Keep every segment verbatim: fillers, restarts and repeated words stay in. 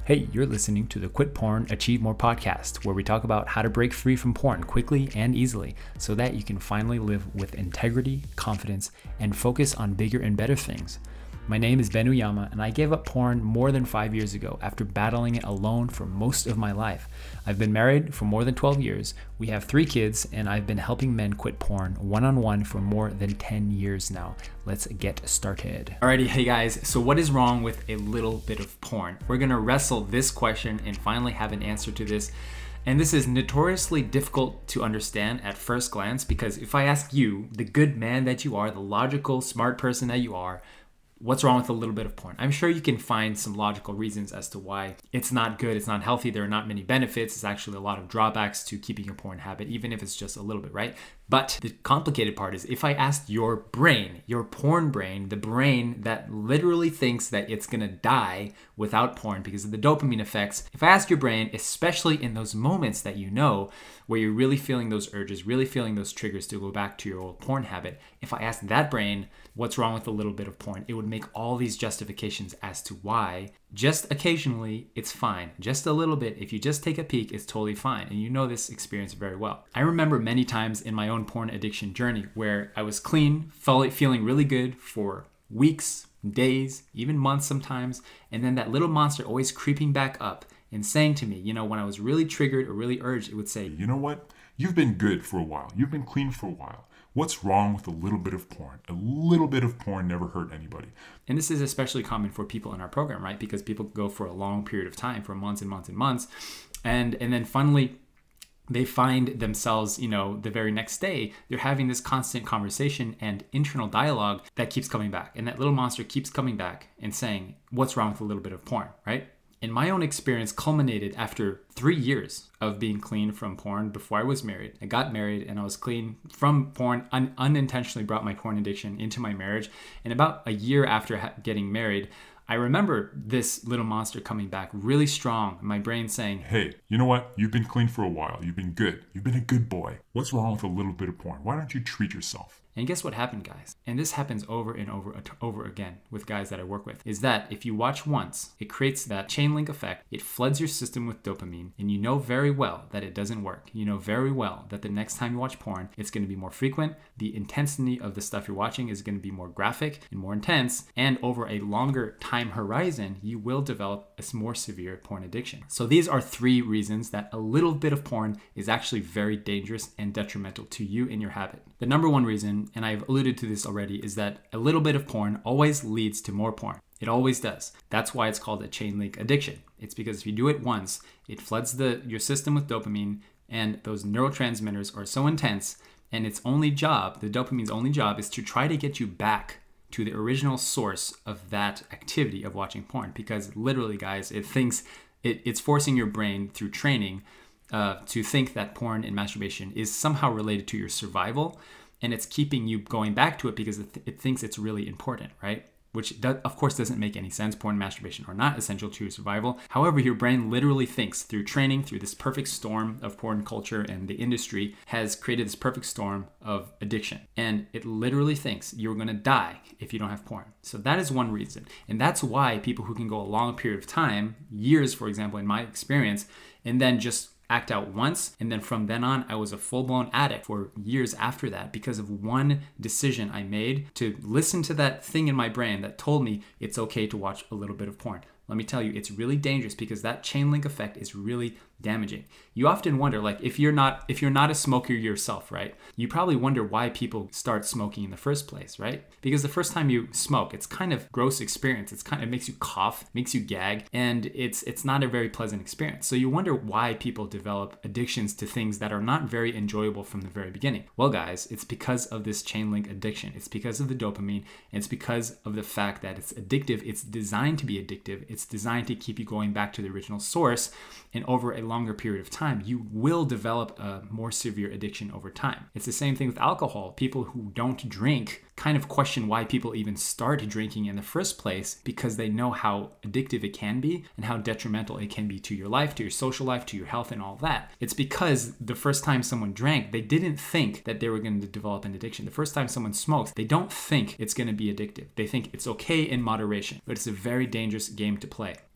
Hey, you're listening to the Quit Porn, Achieve More podcast, where we talk about how to break free from porn quickly and easily so that you can finally live with integrity, confidence, and focus on bigger and better things. My name is Ben Uyama, and I gave up porn more than five years ago after battling it alone for most of my life. I've been married for more than twelve years, we have three kids, and I've been helping men quit porn one-on-one for more than ten years now. Let's get started. Alrighty, hey guys, so what is wrong with a little bit of porn? We're gonna wrestle this question and finally have an answer to this. And this is notoriously difficult to understand at first glance, because if I ask you, the good man that you are, the logical, smart person that you are, what's wrong with a little bit of porn? I'm sure you can find some logical reasons as to why it's not good, it's not healthy, there are not many benefits, it's actually a lot of drawbacks to keeping a porn habit, even if it's just a little bit, right? But the complicated part is, if I asked your brain, your porn brain, the brain that literally thinks that it's gonna die without porn because of the dopamine effects, if I ask your brain, especially in those moments that you know, where you're really feeling those urges, really feeling those triggers to go back to your old porn habit, if I asked that brain, what's wrong with a little bit of porn, it would make all these justifications as to why just occasionally it's fine. Just a little bit, if you just take a peek, it's totally fine. And you know this experience very well. I remember many times in my own porn addiction journey where I was clean, feeling really good for weeks, days, even months sometimes, and then that little monster always creeping back up and saying to me, you know, when I was really triggered or really urged, it would say, you know what? You've been good for a while. You've been clean for a while. What's wrong with a little bit of porn? A little bit of porn never hurt anybody. And this is especially common for people in our program, right? Because people go for a long period of time, for months and months and months. And, and then finally, they find themselves, you know, the very next day, they're having this constant conversation and internal dialogue that keeps coming back. And that little monster keeps coming back and saying, what's wrong with a little bit of porn, right? And my own experience culminated after three years of being clean from porn before I was married. I got married and I was clean from porn, un- unintentionally brought my porn addiction into my marriage. And about a year after ha- getting married, I remember this little monster coming back really strong. My brain saying, hey, you know what? You've been clean for a while. You've been good. You've been a good boy. What's wrong with a little bit of porn? Why don't you treat yourself? And guess what happened, guys? And this happens over and over and over again with guys that I work with, is that if you watch once, it creates that chain link effect. It floods your system with dopamine, and you know very well that it doesn't work. You know very well that the next time you watch porn, it's going to be more frequent. The intensity of the stuff you're watching is going to be more graphic and more intense. And over a longer time horizon, you will develop a more severe porn addiction. So these are three reasons that a little bit of porn is actually very dangerous and detrimental to you and your habit. The number one reason, and I've alluded to this already, is that a little bit of porn always leads to more porn. It always does. That's why it's called a chain link addiction. It's because if you do it once, it floods the your system with dopamine, and those neurotransmitters are so intense, and its only job, the dopamine's only job, is to try to get you back to the original source of that activity of watching porn. Because literally, guys, it thinks it, it's forcing your brain through training uh, to think that porn and masturbation is somehow related to your survival. And it's keeping you going back to it because it, th- it thinks it's really important, right? Which, does, of course, doesn't make any sense. Porn and masturbation are not essential to your survival. However, your brain literally thinks through training, through this perfect storm of porn culture, and the industry has created this perfect storm of addiction. And it literally thinks you're going to die if you don't have porn. So that is one reason. And that's why people who can go a long period of time, years, for example, in my experience, and then just act out once, and then from then on, I was a full-blown addict for years after that because of one decision I made to listen to that thing in my brain that told me it's okay to watch a little bit of porn. Let me tell you, it's really dangerous because that chain link effect is really damaging. You often wonder, like, if you're not if you're not a smoker yourself, right? You probably wonder why people start smoking in the first place, right? Because the first time you smoke, it's kind of gross experience. It's kind of, it makes you cough, makes you gag, and it's it's not a very pleasant experience. So you wonder why people develop addictions to things that are not very enjoyable from the very beginning. Well, guys, it's because of this chain link addiction. It's because of the dopamine, and it's because of the fact that it's addictive. It's designed to be addictive. It's designed to keep you going back to the original source, and over a longer period of time, you will develop a more severe addiction over time. It's the same thing with alcohol. People who don't drink kind of question why people even start drinking in the first place, because they know how addictive it can be and how detrimental it can be to your life, to your social life, to your health, and all that. It's because the first time someone drank, they didn't think that they were going to develop an addiction. The first time someone smokes, they don't think it's going to be addictive. They think it's okay in moderation, but it's a very dangerous game to play.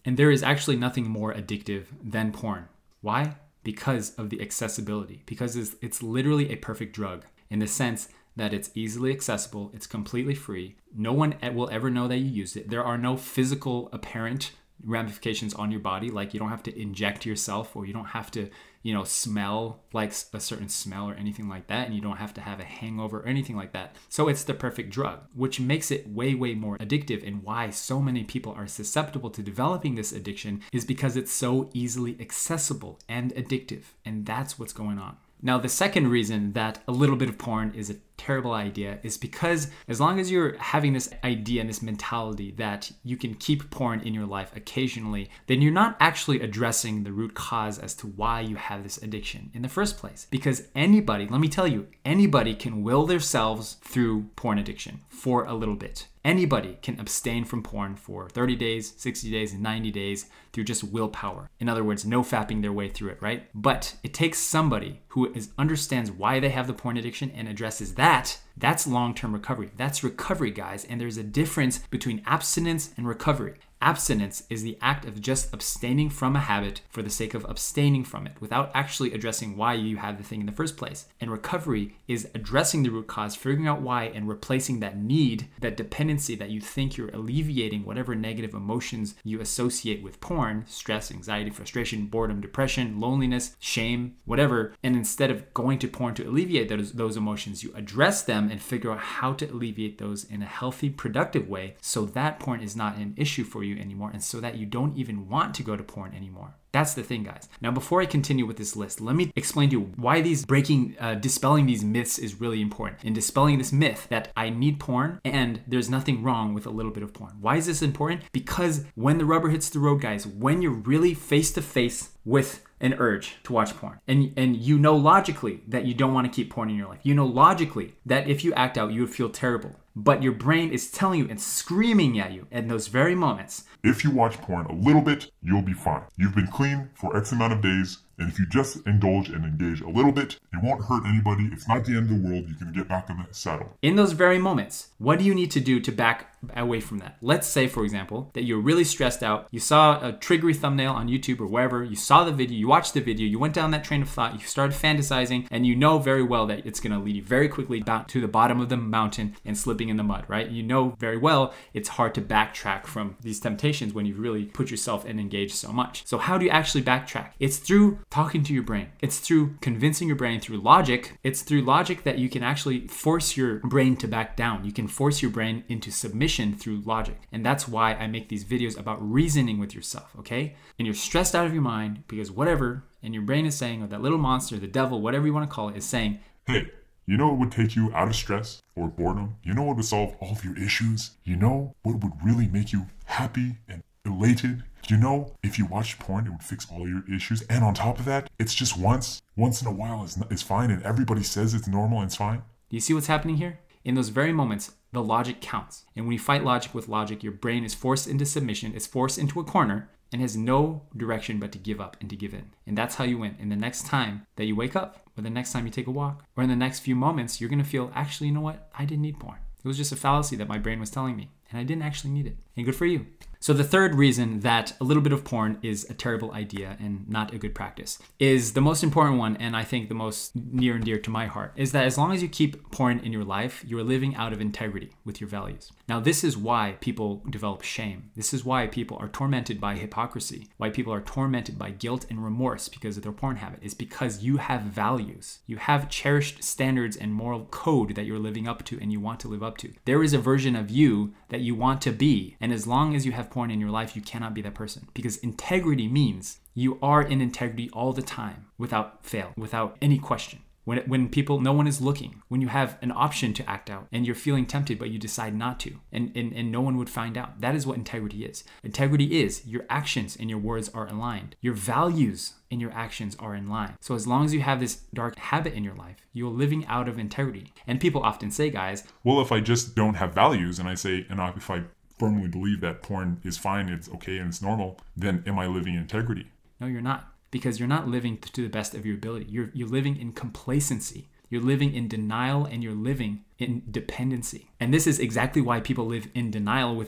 And there is actually nothing more addictive than porn. Why? Because of the accessibility. Because it's, it's literally a perfect drug in the sense that it's easily accessible, it's completely free. No one will ever know that you used it. There are no physical apparent ramifications on your body, like you don't have to inject yourself, or you don't have to, you know, smell like a certain smell or anything like that, and you don't have to have a hangover or anything like that. So it's the perfect drug, which makes it way, way more addictive. And why so many people are susceptible to developing this addiction is because it's so easily accessible and addictive. And that's what's going on. Now, the second reason that a little bit of porn is a terrible idea is because as long as you're having this idea and this mentality that you can keep porn in your life occasionally, then you're not actually addressing the root cause as to why you have this addiction in the first place. Because anybody, let me tell you, anybody can will themselves through porn addiction for a little bit. Anybody can abstain from porn for thirty days, sixty days, ninety days through just willpower. In other words, no fapping their way through it, right? But it takes somebody who is, understands why they have the porn addiction and addresses that. That's long-term recovery. That's recovery, guys. And there's a difference between abstinence and recovery. Abstinence is the act of just abstaining from a habit for the sake of abstaining from it without actually addressing why you have the thing in the first place. And recovery is addressing the root cause, figuring out why, and replacing that need, that dependency that you think you're alleviating whatever negative emotions you associate with porn, stress, anxiety, frustration, boredom, depression, loneliness, shame, whatever. And instead of going to porn to alleviate those, those emotions, you address them and figure out how to alleviate those in a healthy, productive way so that porn is not an issue for you anymore, and so that you don't even want to go to porn anymore. That's the thing, guys. Now, before I continue with this list, let me explain to you why these breaking, uh, dispelling these myths is really important. In dispelling this myth that I need porn and there's nothing wrong with a little bit of porn. Why is this important? Because when the rubber hits the road, guys, when you're really face to face with an urge to watch porn, and and you know logically that you don't want to keep porn in your life. You know logically that if you act out, you would feel terrible. But your brain is telling you and screaming at you in those very moments. If you watch porn a little bit, you'll be fine. You've been clean for X amount of days, and if you just indulge and engage a little bit, it won't hurt anybody. It's not the end of the world. You can get back in the saddle. In those very moments, what do you need to do to back away from that? Let's say, for example, that you're really stressed out. You saw a triggery thumbnail on YouTube or wherever. You saw the video, you watched the video, you went down that train of thought, you started fantasizing, and you know very well that it's going to lead you very quickly back to the bottom of the mountain and slipping in the mud, right? You know very well it's hard to backtrack from these temptations when you've really put yourself and engaged so much. So how do you actually backtrack? It's through talking to your brain. It's through convincing your brain through logic. It's through logic that you can actually force your brain to back down. You can force your brain into submission through logic. And that's why I make these videos about reasoning with yourself, okay? And you're stressed out of your mind because whatever, and your brain is saying, or that little monster, the devil, whatever you want to call it, is saying, hey, you know what would take you out of stress or boredom? You know what would solve all of your issues? You know what would really make you happy and elated? You know, if you watch porn, it would fix all your issues. And on top of that, it's just once. Once in a while is is fine, and everybody says it's normal and it's fine. Do you see what's happening here? In those very moments, the logic counts. And when you fight logic with logic, your brain is forced into submission, is forced into a corner, and has no direction but to give up and to give in. And that's how you win. And the next time that you wake up, or the next time you take a walk, or in the next few moments, you're gonna feel, actually, you know what? I didn't need porn. It was just a fallacy that my brain was telling me, and I didn't actually need it. And good for you. So the third reason that a little bit of porn is a terrible idea and not a good practice is the most important one, and I think the most near and dear to my heart, is that as long as you keep porn in your life, you're living out of integrity with your values. Now, this is why people develop shame. This is why people are tormented by hypocrisy, why people are tormented by guilt and remorse because of their porn habit, is because you have values. You have cherished standards and moral code that you're living up to and you want to live up to. There is a version of you that you want to be, and as long as you have porn in your life, you cannot be that person, because integrity means you are in integrity all the time without fail, without any question. When when people, no one is looking, when you have an option to act out and you're feeling tempted but you decide not to, and, and, and no one would find out. That is what integrity is. Integrity is your actions and your words are aligned. Your values and your actions are in line. So as long as you have this dark habit in your life, you're living out of integrity. And people often say, guys, well, if I just don't have values and I say, and if I firmly believe that porn is fine, it's okay, and it's normal, then am I living in integrity? No, you're not. Because you're not living to the best of your ability. You're you're living in complacency. You're living in denial, and you're living in dependency. And this is exactly why people live in denial with their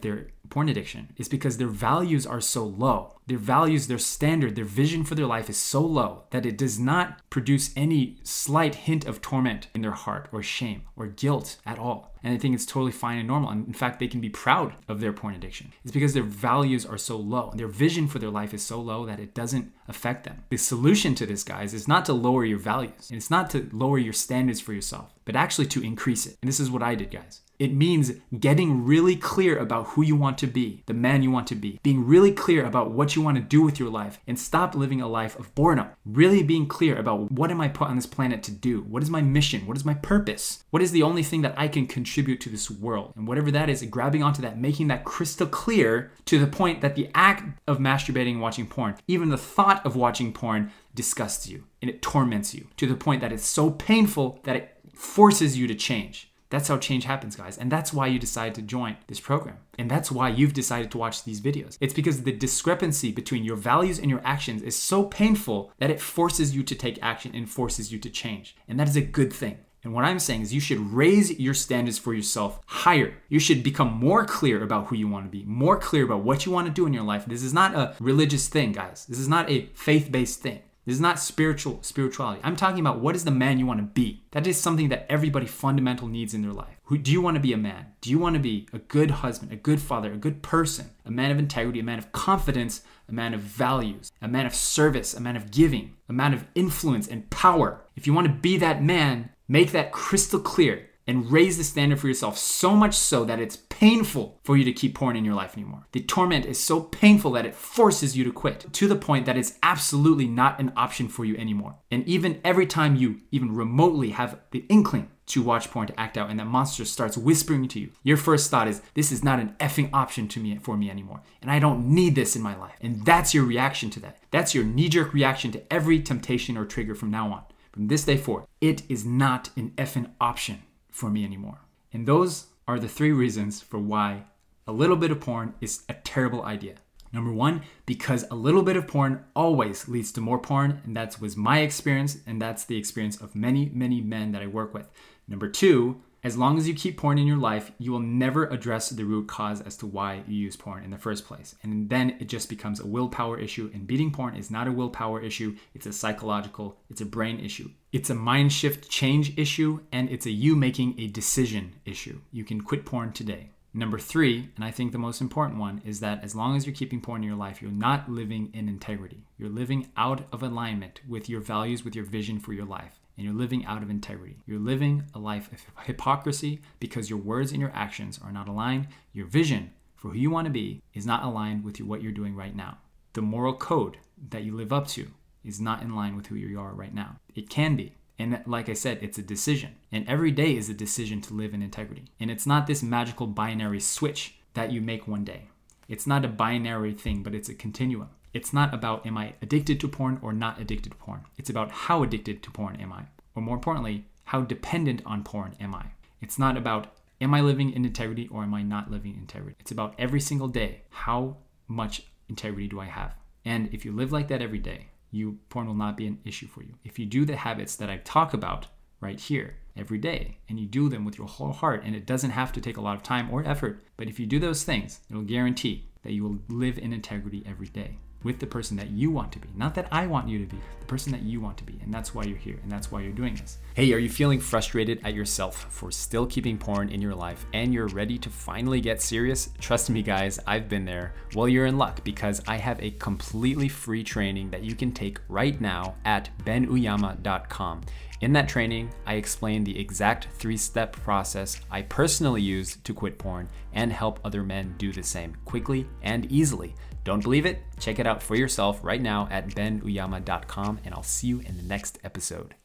porn addiction is because their values are so low. Their values, their standard, their vision for their life is so low that it does not produce any slight hint of torment in their heart or shame or guilt at all. And I think it's totally fine and normal. And in fact, they can be proud of their porn addiction. It's because their values are so low. Their vision for their life is so low that it doesn't affect them. The solution to this, guys, is not to lower your values. And it's not to lower your standards for yourself, but actually to increase it. And this is what I did, guys. It means getting really clear about who you want to be, the man you want to be, being really clear about what you want to do with your life, and stop living a life of boredom. Really being clear about, what am I put on this planet to do? What is my mission? What is my purpose? What is the only thing that I can contribute to this world? And whatever that is, grabbing onto that, making that crystal clear to the point that the act of masturbating and watching porn, even the thought of watching porn, disgusts you and it torments you to the point that it's so painful that it forces you to change. That's how change happens, guys. And that's why you decide to join this program. And that's why you've decided to watch these videos. It's because the discrepancy between your values and your actions is so painful that it forces you to take action and forces you to change. And that is a good thing. And what I'm saying is you should raise your standards for yourself higher. You should become more clear about who you want to be, more clear about what you want to do in your life. This is not a religious thing, guys. This is not a faith-based thing. This is not spiritual spirituality. I'm talking about, what is the man you want to be? That is something that everybody fundamental needs in their life. Who do you want to be? A man? Do you want to be a good husband, a good father, a good person, a man of integrity, a man of confidence, a man of values, a man of service, a man of giving, a man of influence and power? If you want to be that man, make that crystal clear and raise the standard for yourself so much so that it's painful for you to keep porn in your life anymore. The torment is so painful that it forces you to quit, to the point that it's absolutely not an option for you anymore. And even every time you even remotely have the inkling to watch porn, to act out, and that monster starts whispering to you, your first thought is, this is not an effing option to me for me anymore. And I don't need this in my life. And that's your reaction to that. That's your knee-jerk reaction to every temptation or trigger from now on. From this day forward, it is not an effing option for me anymore. And those are the three reasons for why a little bit of porn is a terrible idea. Number one, because a little bit of porn always leads to more porn, and that was my experience, and that's the experience of many, many men that I work with. Number two, as long as you keep porn in your life, you will never address the root cause as to why you use porn in the first place. And then it just becomes a willpower issue. And beating porn is not a willpower issue. It's a psychological, it's a brain issue. It's a mind shift change issue, and it's a you making a decision issue. You can quit porn today. Number three, and I think the most important one, is that as long as you're keeping porn in your life, you're not living in integrity. You're living out of alignment with your values, with your vision for your life. And you're living out of integrity. You're living a life of hypocrisy because your words and your actions are not aligned. Your vision for who you want to be is not aligned with what you're doing right now. The moral code that you live up to is not in line with who you are right now. It can be. And like I said, it's a decision. And every day is a decision to live in integrity. And it's not this magical binary switch that you make one day. It's not a binary thing, but it's a continuum. It's not about, am I addicted to porn or not addicted to porn? It's about, how addicted to porn am I? Or more importantly, how dependent on porn am I? It's not about, am I living in integrity or am I not living in integrity? It's about every single day, how much integrity do I have? And if you live like that every day, you porn will not be an issue for you. If you do the habits that I talk about right here every day, and you do them with your whole heart, and it doesn't have to take a lot of time or effort, but if you do those things, it'll guarantee that you will live in integrity every day with the person that you want to be. Not that I want you to be, the person that you want to be. And that's why you're here, and that's why you're doing this. Hey, are you feeling frustrated at yourself for still keeping porn in your life and you're ready to finally get serious? Trust me, guys, I've been there. Well, you're in luck, because I have a completely free training that you can take right now at ben uyama dot com. In that training, I explain the exact three-step process I personally use to quit porn and help other men do the same quickly and easily. Don't believe it? Check it out for yourself right now at ben uyama dot com, and I'll see you in the next episode.